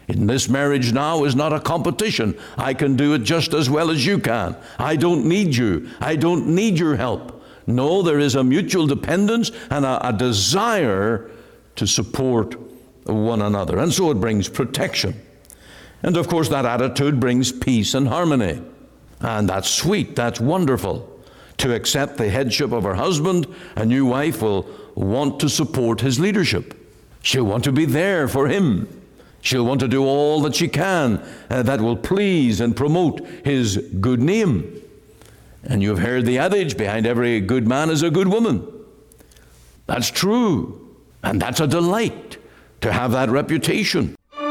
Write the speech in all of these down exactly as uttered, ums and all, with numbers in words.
In this marriage now is not a competition. I can do it just as well as you can. I don't need you. I don't need your help. No, there is a mutual dependence and a, a desire to support one another. And so it brings protection. And of course that attitude brings peace and harmony. And that's sweet, that's wonderful. To accept the headship of her husband, a new wife will want to support his leadership. She'll want to be there for him. She'll want to do all that she can uh, that will please and promote his good name. And you've heard the adage, behind every good man is a good woman. That's true. And that's a delight to have that reputation.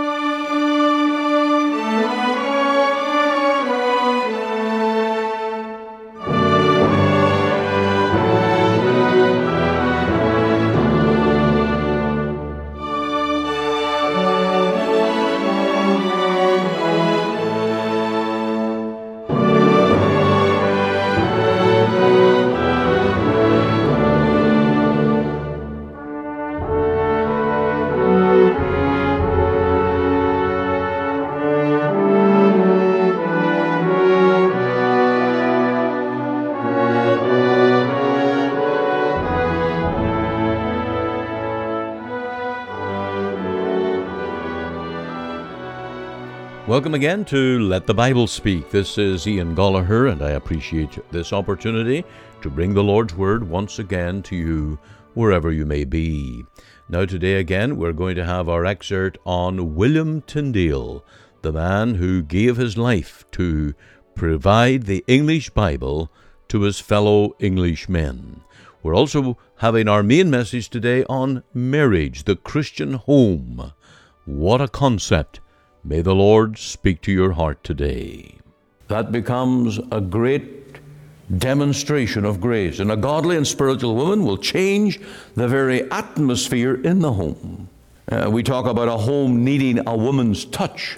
Welcome again to Let the Bible Speak. This is Ian Gollaher, and I appreciate this opportunity to bring the Lord's Word once again to you wherever you may be. Now today again we're going to have our excerpt on William Tyndale, the man who gave his life to provide the English Bible to his fellow Englishmen. We're also having our main message today on marriage, the Christian home. What a concept! May the Lord speak to your heart today. That becomes a great demonstration of grace. And a godly and spiritual woman will change the very atmosphere in the home. Uh, we talk about a home needing a woman's touch.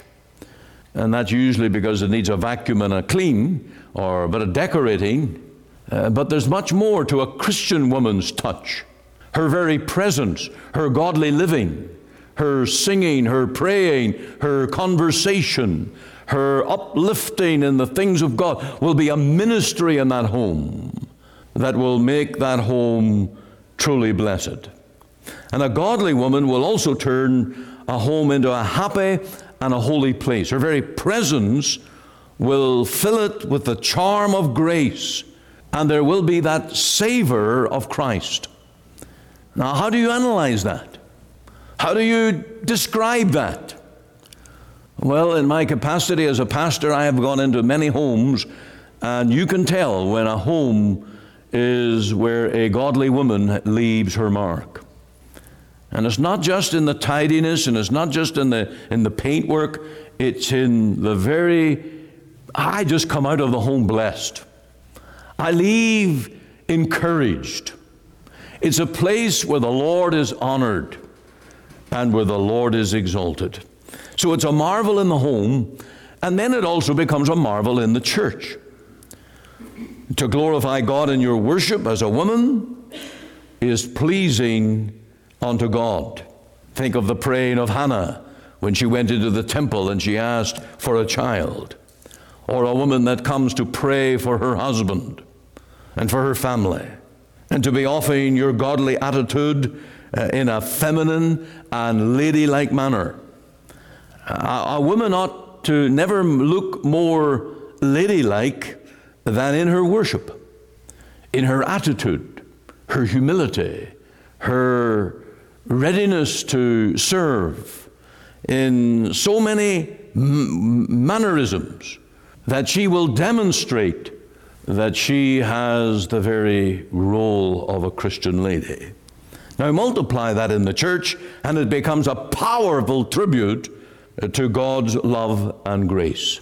And that's usually because it needs a vacuum and a clean or a bit of decorating. Uh, but there's much more to a Christian woman's touch. Her very presence, her godly living, her singing, her praying, her conversation, her uplifting in the things of God will be a ministry in that home that will make that home truly blessed. And a godly woman will also turn a home into a happy and a holy place. Her very presence will fill it with the charm of grace, and there will be that savor of Christ. Now, how do you analyze that? How do you describe that? Well, in my capacity as a pastor, I have gone into many homes, and you can tell when a home is where a godly woman leaves her mark. And it's not just in the tidiness, and it's not just in the in the paintwork. It's in the very, I just come out of the home blessed. I leave encouraged. It's a place where the Lord is honored and where the Lord is exalted. So it's a marvel in the home, and then it also becomes a marvel in the church. To glorify God in your worship as a woman is pleasing unto God. Think of the praying of Hannah when she went into the temple and she asked for a child. Or a woman that comes to pray for her husband and for her family, and to be offering your godly attitude uh, in a feminine and ladylike manner. A, a woman ought to never look more ladylike than in her worship, in her attitude, her humility, her readiness to serve, in so many m- mannerisms that she will demonstrate that she has the very role of a Christian lady. Now multiply that in the church, and it becomes a powerful tribute to God's love and grace.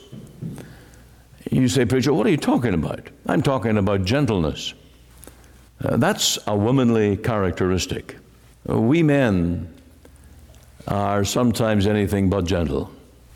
You say, preacher, what are you talking about? I'm talking about gentleness. Uh, that's a womanly characteristic. Uh, we men are sometimes anything but gentle.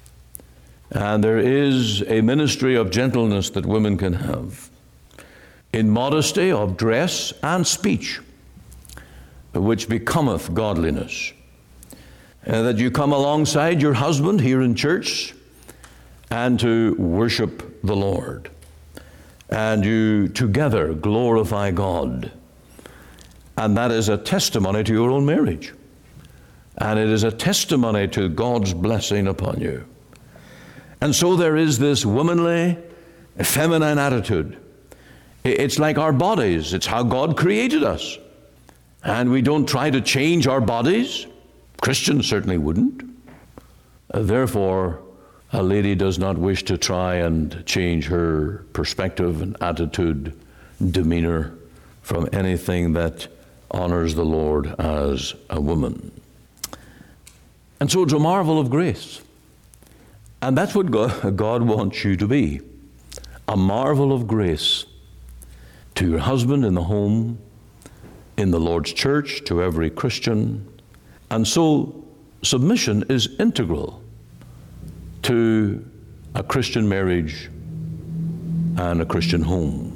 And there is a ministry of gentleness that women can have, in modesty of dress and speech, which becometh godliness. uh, that you come alongside your husband here in church and to worship the Lord. And you together glorify God. And that is a testimony to your own marriage. And it is a testimony to God's blessing upon you. And so there is this womanly, feminine attitude. It's like our bodies. It's how God created us. And we don't try to change our bodies. Christians certainly wouldn't. Therefore, a lady does not wish to try and change her perspective and attitude, demeanor from anything that honors the Lord as a woman. And so it's a marvel of grace. And that's what God, God wants you to be. A marvel of grace to your husband in the home, in the Lord's church, to every Christian. And so submission is integral to a Christian marriage and a Christian home.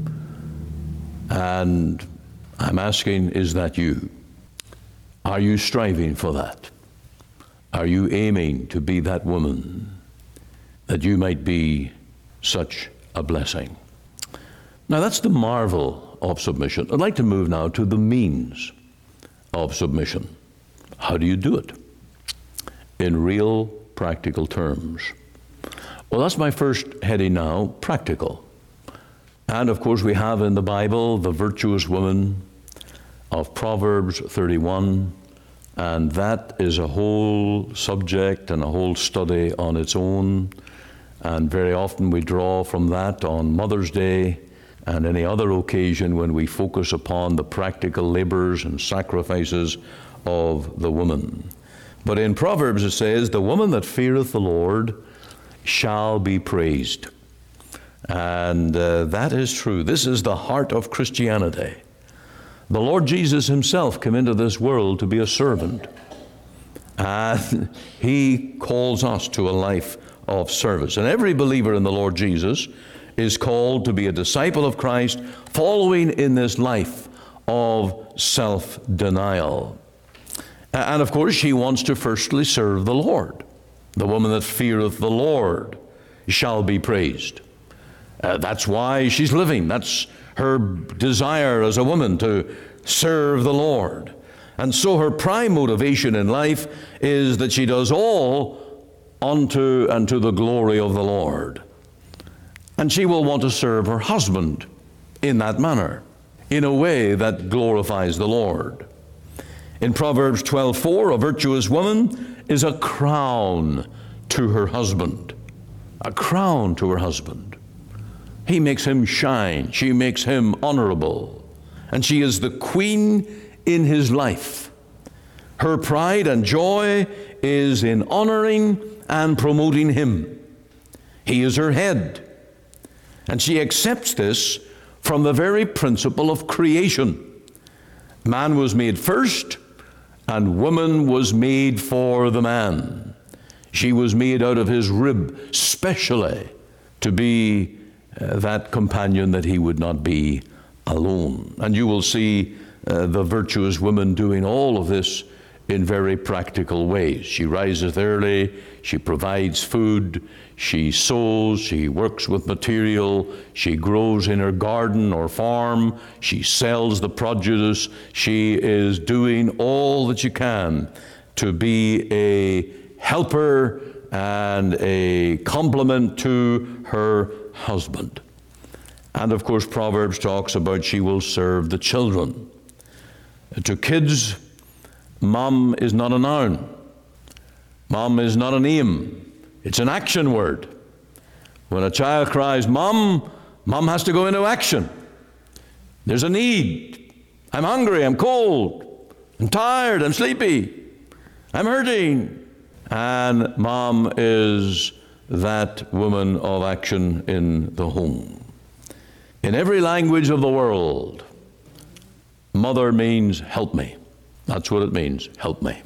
And I'm asking, is that you? Are you striving for that? Are you aiming to be that woman, that you might be such a blessing? Now that's the marvel of submission. I'd like to move now to the means of submission. How do you do it? In real practical terms. Well, that's my first heading now, practical. And of course we have in the Bible the virtuous woman of Proverbs thirty-one, and that is a whole subject and a whole study on its own. And very often we draw from that on Mother's Day and any other occasion when we focus upon the practical labors and sacrifices of the woman. But in Proverbs it says, the woman that feareth the Lord shall be praised. And uh, that is true. This is the heart of Christianity. The Lord Jesus himself came into this world to be a servant. And he calls us to a life of service. And every believer in the Lord Jesus is called to be a disciple of Christ, following in this life of self-denial. And of course, she wants to firstly serve the Lord. The woman that feareth the Lord shall be praised. Uh, that's why she's living. That's her desire as a woman, to serve the Lord. And so her prime motivation in life is that she does all unto and to the glory of the Lord. And she will want to serve her husband in that manner, in a way that glorifies the Lord. In Proverbs twelve four, a virtuous woman is a crown to her husband. A crown to her husband. He makes him shine. She makes him honorable. And she is the queen in his life. Her pride and joy is in honoring and promoting him. He is her head. And she accepts this from the very principle of creation. Man was made first, and woman was made for the man. She was made out of his rib, specially to be uh, that companion that he would not be alone. And you will see uh, the virtuous woman doing all of this in very practical ways. She rises early, she provides food, she sows, she works with material, she grows in her garden or farm, she sells the produce, she is doing all that she can to be a helper and a complement to her husband. And of course, Proverbs talks about she will serve the children. To kids, mom is not a noun. Mom is not a name. It's an action word. When a child cries, Mom, Mom has to go into action. There's a need. I'm hungry, I'm cold, I'm tired, I'm sleepy, I'm hurting. And Mom is that woman of action in the home. In every language of the world, mother means help me. That's what it means, help me.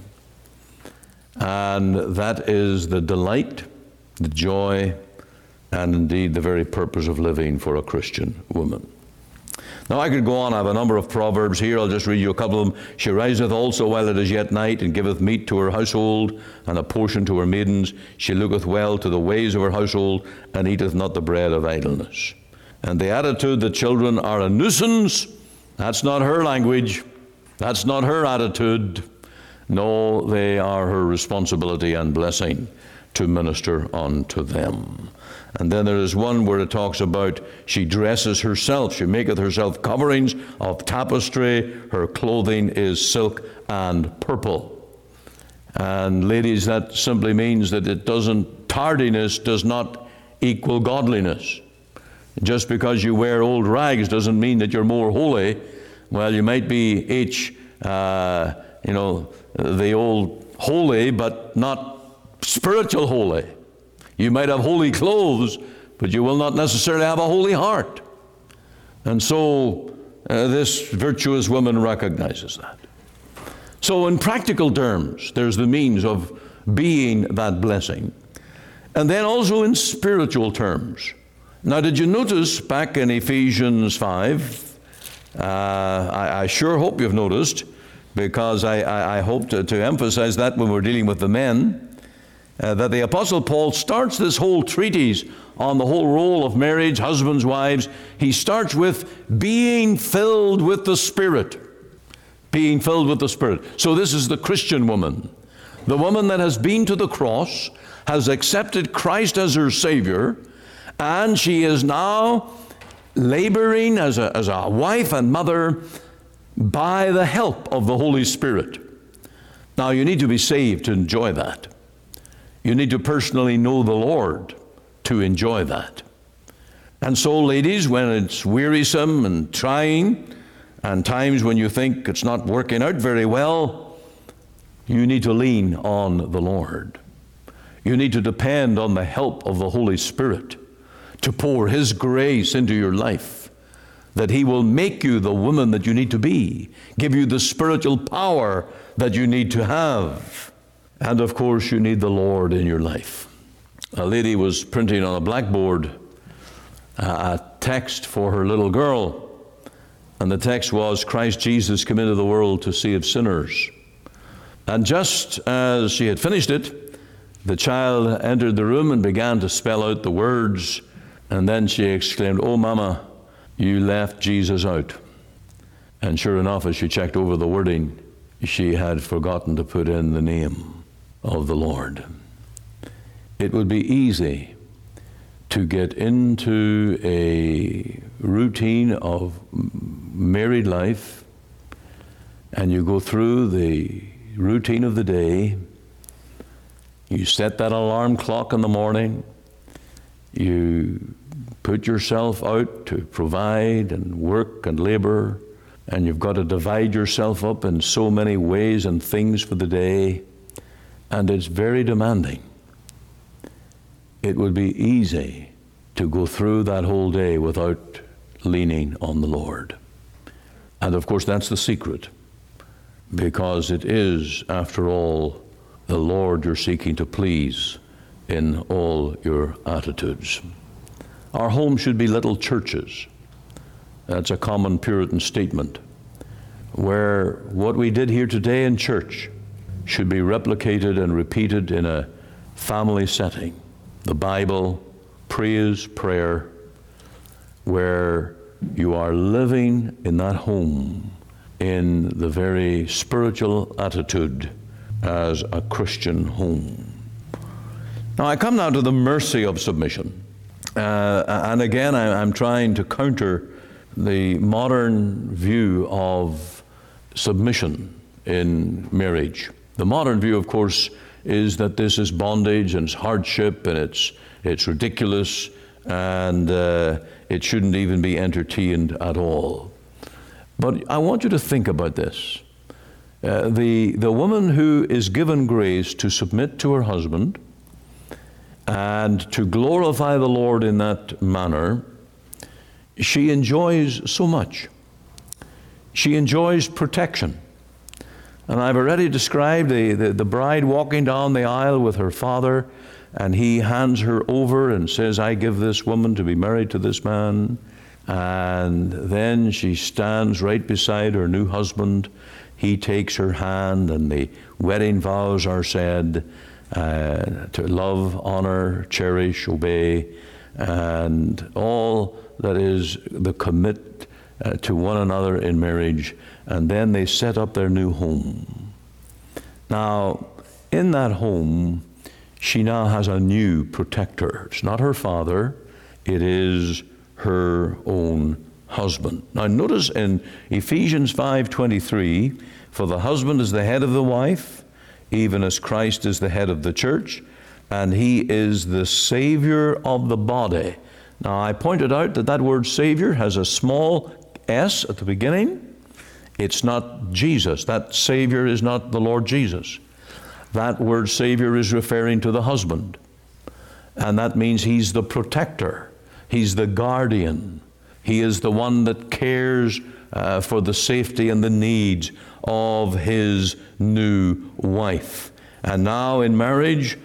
And that is the delight, the joy, and indeed the very purpose of living for a Christian woman. Now I could go on. I have a number of proverbs here. I'll just read you a couple of them. She riseth also while it is yet night, and giveth meat to her household, and a portion to her maidens. She looketh well to the ways of her household, and eateth not the bread of idleness. And the attitude that children are a nuisance, that's not her language. That's not her attitude. No, they are her responsibility and blessing to minister unto them. And then there is one where it talks about she dresses herself. She maketh herself coverings of tapestry. Her clothing is silk and purple. And ladies, that simply means that it doesn't, tardiness does not equal godliness. Just because you wear old rags doesn't mean that you're more holy. Well, you might be H, uh, you know, the old holy, but not spiritual holy. You might have holy clothes, but you will not necessarily have a holy heart. And so uh, this virtuous woman recognizes that. So in practical terms, there's the means of being that blessing. And then also in spiritual terms. Now, did you notice back in Ephesians five, uh, I, I sure hope you've noticed, because I, I, I hope to, to emphasize that when we're dealing with the men, Uh, that the Apostle Paul starts this whole treatise on the whole role of marriage, husbands, wives. He starts with being filled with the Spirit. Being filled with the Spirit. So this is the Christian woman. The woman that has been to the cross, has accepted Christ as her Savior, and she is now laboring as a, as a wife and mother by the help of the Holy Spirit. Now you need to be saved to enjoy that. You need to personally know the Lord to enjoy that. And so, ladies, when it's wearisome and trying, and times when you think it's not working out very well, you need to lean on the Lord. You need to depend on the help of the Holy Spirit to pour His grace into your life, that He will make you the woman that you need to be, give you the spiritual power that you need to have. And of course, you need the Lord in your life. A lady was printing on a blackboard a text for her little girl. And the text was, Christ Jesus came into the world to save sinners. And just as she had finished it, the child entered the room and began to spell out the words. And then she exclaimed, "Oh, Mama, you left Jesus out." And sure enough, as she checked over the wording, she had forgotten to put in the name of the Lord. It would be easy to get into a routine of married life, and you go through the routine of the day. You set that alarm clock in the morning. You put yourself out to provide and work and labor, and you've got to divide yourself up in so many ways and things for the day. And it's very demanding. It would be easy to go through that whole day without leaning on the Lord. And of course, that's the secret, because it is, after all, the Lord you're seeking to please in all your attitudes. Our home should be little churches. That's a common Puritan statement, where what we did here today in church should be replicated and repeated in a family setting. The Bible, praise, prayer, where you are living in that home in the very spiritual attitude as a Christian home. Now I come now to the mercy of submission. Uh, and again, I, I'm trying to counter the modern view of submission in marriage. The modern view, of course, is that this is bondage and it's hardship and it's it's ridiculous and uh, it shouldn't even be entertained at all. But I want you to think about this. Uh, the, the woman who is given grace to submit to her husband and to glorify the Lord in that manner, she enjoys so much. She enjoys protection. And I've already described the, the, the bride walking down the aisle with her father, and he hands her over and says, "I give this woman to be married to this man." And then she stands right beside her new husband. He takes her hand, and the wedding vows are said uh, to love, honor, cherish, obey, and all that is the commit uh, to one another in marriage. And then they set up their new home. Now, in that home, she now has a new protector. It's not her father, it is her own husband. Now notice in Ephesians five twenty-three, for the husband is the head of the wife, even as Christ is the head of the church, and he is the Savior of the body. Now I pointed out that that word Savior has a small s at the beginning. It's not Jesus. That Savior is not the Lord Jesus. That word Savior is referring to the husband. And that means he's the protector. He's the guardian. He is the one that cares uh, for the safety and the needs of his new wife. And now in marriage,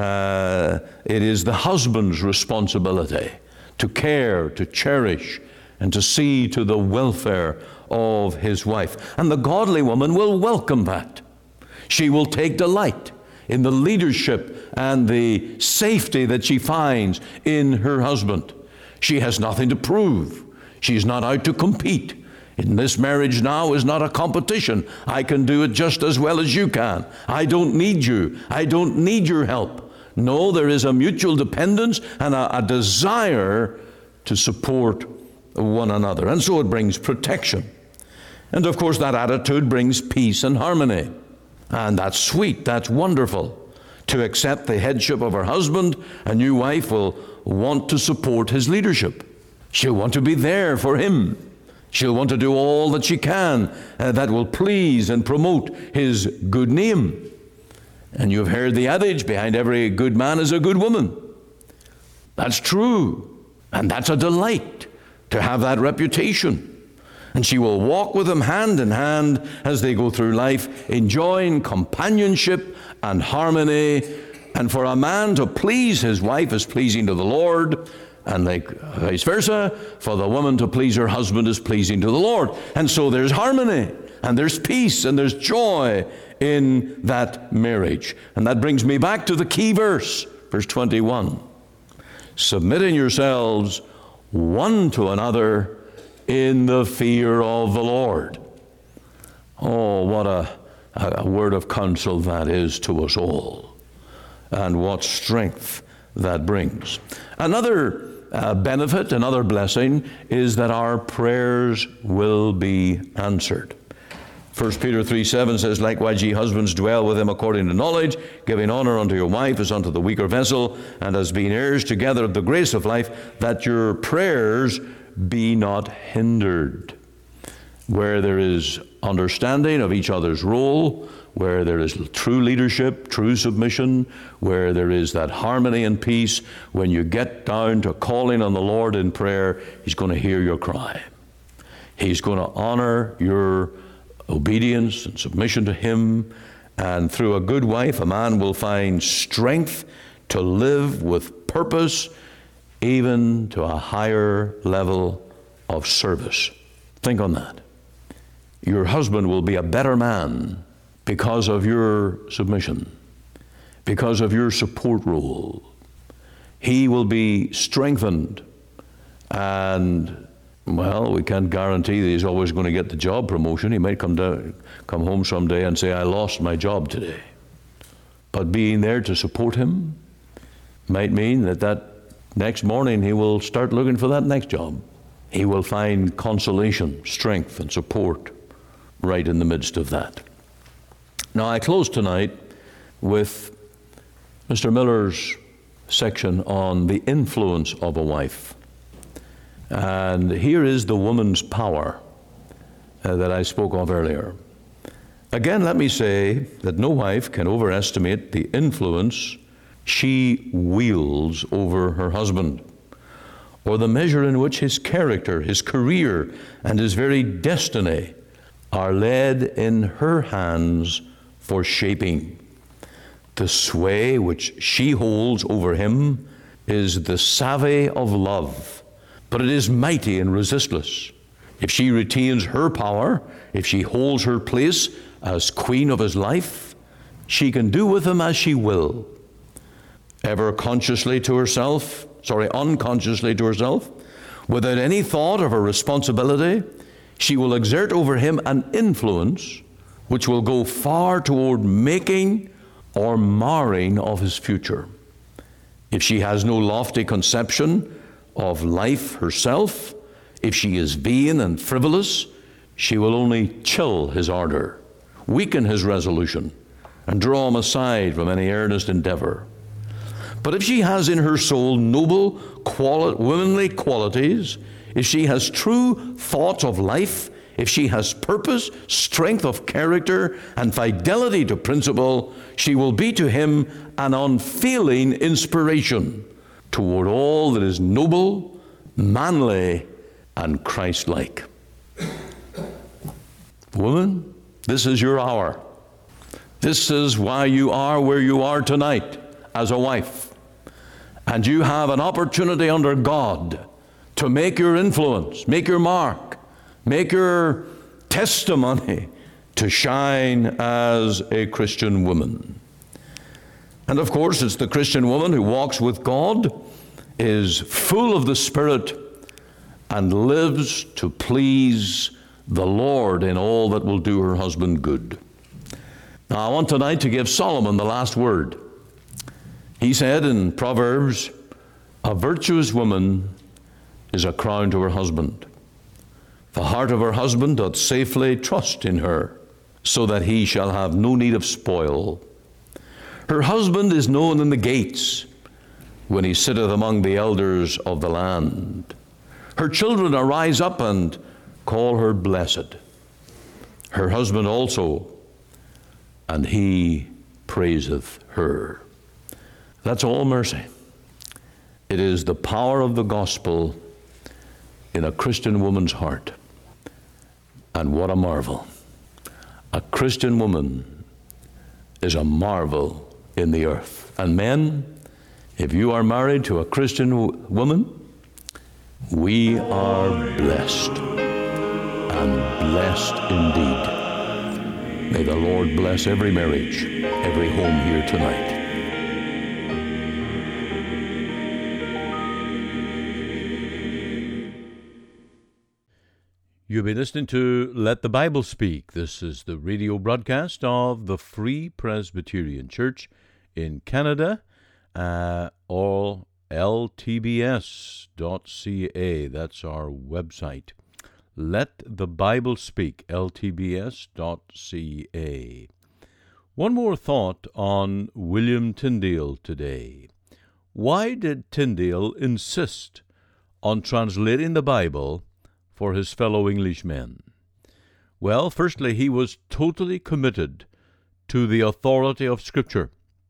uh, it is the husband's responsibility to care, to cherish, and to see to the welfare of his wife. And the godly woman will welcome that. She will take delight in the leadership and the safety that she finds in her husband. She has nothing to prove. She's not out to compete. In this marriage now is not a competition. I can do it just as well as you can. I don't need you. I don't need your help. No, there is a mutual dependence and a, a desire to support one another. And so it brings protection. And of course that attitude brings peace and harmony. And that's sweet, that's wonderful. To accept the headship of her husband, a new wife will want to support his leadership. She'll want to be there for him. She'll want to do all that she can uh, that will please and promote his good name. And you've heard the adage, behind every good man is a good woman. That's true. And that's a delight to have that reputation. And she will walk with him hand in hand as they go through life, enjoying companionship and harmony. And for a man to please his wife is pleasing to the Lord, and like vice versa, for the woman to please her husband is pleasing to the Lord. And so there's harmony, and there's peace, and there's joy in that marriage. And that brings me back to the key verse, verse twenty-one. Submitting yourselves one to another in the fear of the Lord. Oh, what a, a word of counsel that is to us all. And what strength that brings. Another uh, benefit, another blessing, is that our prayers will be answered. First Peter three seven says, likewise ye husbands dwell with him according to knowledge, giving honor unto your wife as unto the weaker vessel, and as being heirs together of the grace of life, that your prayers be not hindered. Where there is understanding of each other's role, where there is true leadership, true submission, where there is that harmony and peace, when you get down to calling on the Lord in prayer, he's going to hear your cry. He's going to honor your obedience and submission to him. And through a good wife, a man will find strength to live with purpose, even to a higher level of service. Think on that. Your husband will be a better man because of your submission, because of your support role. He will be strengthened, and, well, we can't guarantee that he's always going to get the job promotion. He might come down, come home someday and say, I lost my job today. But being there to support him might mean that that next morning he will start looking for that next job. He will find consolation, strength, and support right in the midst of that. Now, I close tonight with Mister Miller's section on the influence of a wife. And here is the woman's power uh, that I spoke of earlier. Again, let me say that no wife can overestimate the influence she wields over her husband, or the measure in which his character, his career, and his very destiny are led in her hands for shaping. The sway which she holds over him is the savvy of love but it is mighty and resistless. If she retains her power, if she holds her place as queen of his life, she can do with him as she will. Ever consciously to herself, sorry, unconsciously to herself, without any thought of her responsibility, she will exert over him an influence which will go far toward making or marring of his future. If she has no lofty conception of life herself, if she is vain and frivolous, she will only chill his ardor, weaken his resolution, and draw him aside from any earnest endeavor. But if she has in her soul noble, quali- womanly qualities, if she has true thoughts of life, if she has purpose, strength of character, and fidelity to principle, she will be to him an unfailing inspiration toward all that is noble, manly, and Christ-like. Woman, this is your hour. This is why you are where you are tonight as a wife. And you have an opportunity under God to make your influence, make your mark, make your testimony to shine as a Christian woman. And of course, it's the Christian woman who walks with God, is full of the Spirit, and lives to please the Lord in all that will do her husband good. Now, I want tonight to give Solomon the last word. He said in Proverbs, "A virtuous woman is a crown to her husband. The heart of her husband doth safely trust in her, so that he shall have no need of spoil. Her husband is known in the gates, when he sitteth among the elders of the land. Her children arise up and call her blessed. Her husband also, and he praiseth her." That's all mercy. It is the power of the gospel in a Christian woman's heart. And what a marvel. A Christian woman is a marvel in the earth. And men, if you are married to a Christian w- woman, we are blessed, and blessed indeed. May the Lord bless every marriage, every home here tonight. You've been listening to Let the Bible Speak. This is the radio broadcast of the Free Presbyterian Church in Canada, uh, or L T B S dot C A. That's our website. Let the Bible Speak, L T B S dot C A. One more thought on William Tyndale today. Why did Tyndale insist on translating the Bible for his fellow Englishmen? Well, firstly, he was totally committed to the authority of Scripture.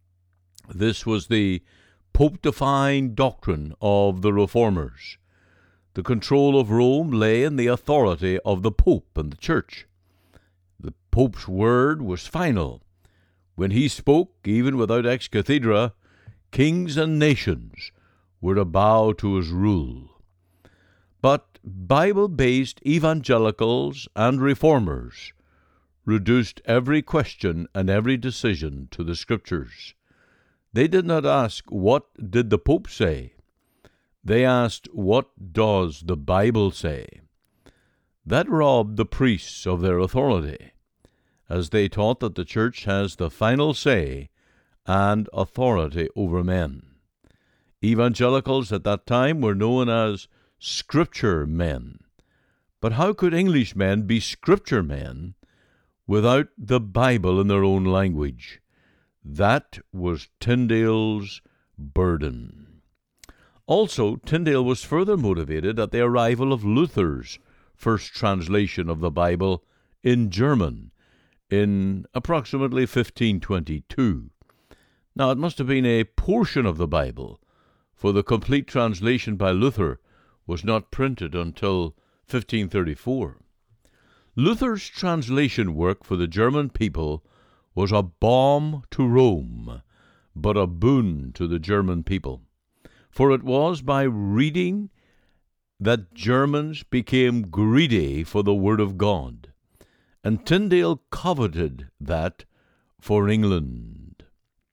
This was the Pope-defined doctrine of the Reformers. The control of Rome lay in the authority of the Pope and the Church. The Pope's word was final. When he spoke, even without ex cathedra, kings and nations were to bow to his rule. But Bible-based evangelicals and reformers reduced every question and every decision to the Scriptures. They did not ask, what did the Pope say? They asked, what does the Bible say? That robbed the priests of their authority, as they taught that the Church has the final say and authority over men. Evangelicals at that time were known as Scripture men. But how could Englishmen be Scripture men without the Bible in their own language? That was Tyndale's burden. Also, Tyndale was further motivated at the arrival of Luther's first translation of the Bible in German in approximately fifteen twenty-two. Now, it must have been a portion of the Bible, for the complete translation by Luther was not printed until fifteen thirty-four. Luther's translation work for the German people was a balm to Rome, but a boon to the German people. For it was by reading that Germans became greedy for the Word of God, and Tyndale coveted that for England.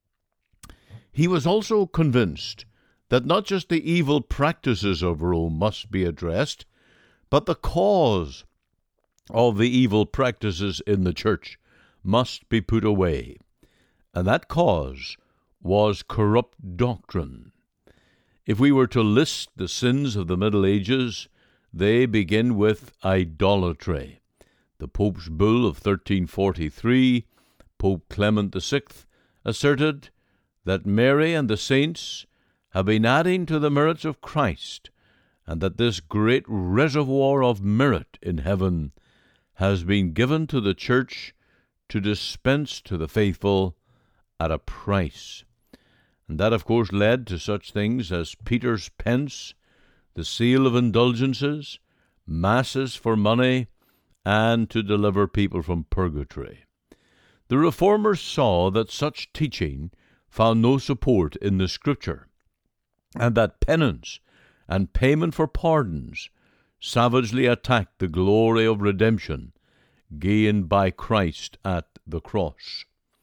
He was also convinced that not just the evil practices of Rome must be addressed, but the cause of the evil practices in the church must be put away. And that cause was corrupt doctrine. If we were to list the sins of the Middle Ages, they begin with idolatry. The Pope's bull of thirteen forty-three, Pope Clement the Sixth, asserted that Mary and the saints have been adding to the merits of Christ, and that this great reservoir of merit in heaven has been given to the church to dispense to the faithful at a price. And that, of course, led to such things as Peter's pence, the seal of indulgences, masses for money, and to deliver people from purgatory. The Reformers saw that such teaching found no support in the Scripture, and that penance and payment for pardons savagely attacked the glory of redemption gained by Christ at the cross.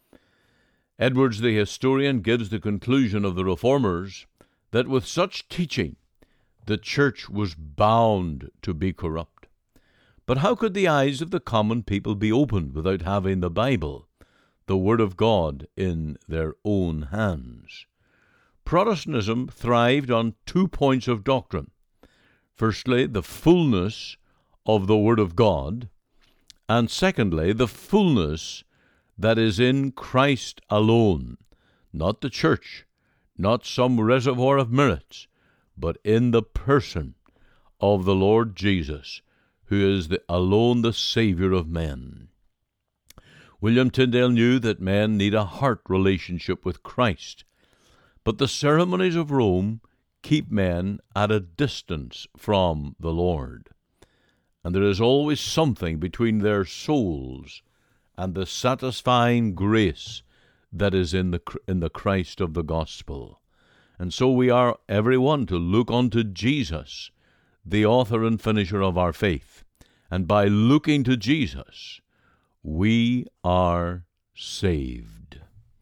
Edwards the historian gives the conclusion of the Reformers that with such teaching the church was bound to be corrupt. But how could the eyes of the common people be opened without having the Bible, the Word of God, in their own hands? Protestantism thrived on two points of doctrine. Firstly, the fullness of the Word of God, and secondly, the fullness that is in Christ alone, not the church, not some reservoir of merits, but in the person of the Lord Jesus, who is the, alone the Savior of men. William Tyndale knew that men need a heart relationship with Christ, but the ceremonies of Rome keep men at a distance from the Lord, and there is always something between their souls and the satisfying grace that is in the in the Christ of the gospel. And so we are, everyone, to look unto Jesus, the author and finisher of our faith. And by looking to Jesus, we are saved.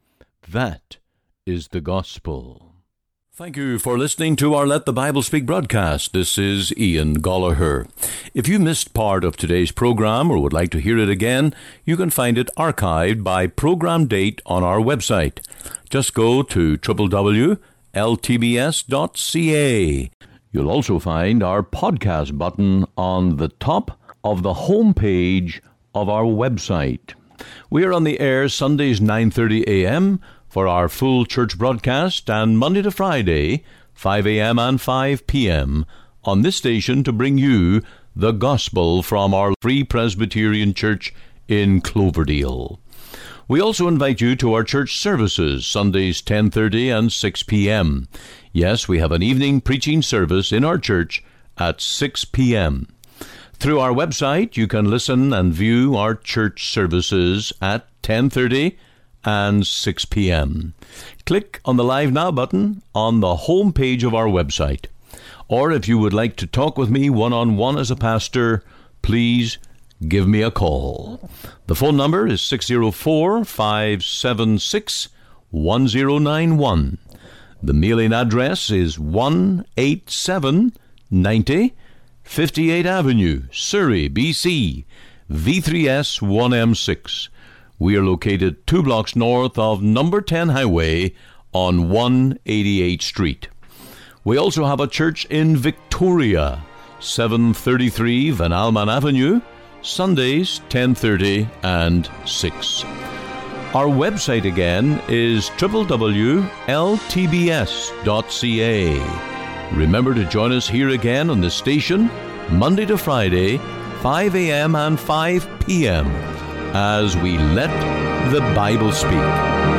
That is the gospel. Thank you for listening to our Let the Bible Speak broadcast. This is Ian Gollaher. If you missed part of today's program or would like to hear it again, you can find it archived by program date on our website. Just go to w w w dot l t b s dot c a. You'll also find our podcast button on the top of the home page of our website. We are on the air Sundays nine thirty a m for our full church broadcast, and Monday to Friday, five a m and five p m on this station to bring you the gospel from our Free Presbyterian Church in Cloverdale. We also invite you to our church services, Sundays ten thirty and six p m Yes, we have an evening preaching service in our church at six p m Through our website, you can listen and view our church services at ten thirty and six p m Click on the Live Now button on the home page of our website. Or if you would like to talk with me one-on-one as a pastor, please give me a call. The phone number is six oh four, five seven six, one oh nine one. The mailing address is one eighty-seven ninety fifty-eighth Avenue, Surrey, B C, V three S one M six. We are located two blocks north of number ten Highway on one eighty-eighth Street. We also have a church in Victoria, seven thirty-three Van Alman Avenue, Sundays ten thirty and six. Our website again is w w w dot l t b s dot c a. Remember to join us here again on the station, Monday to Friday, five a m and five p m, as we let the Bible speak.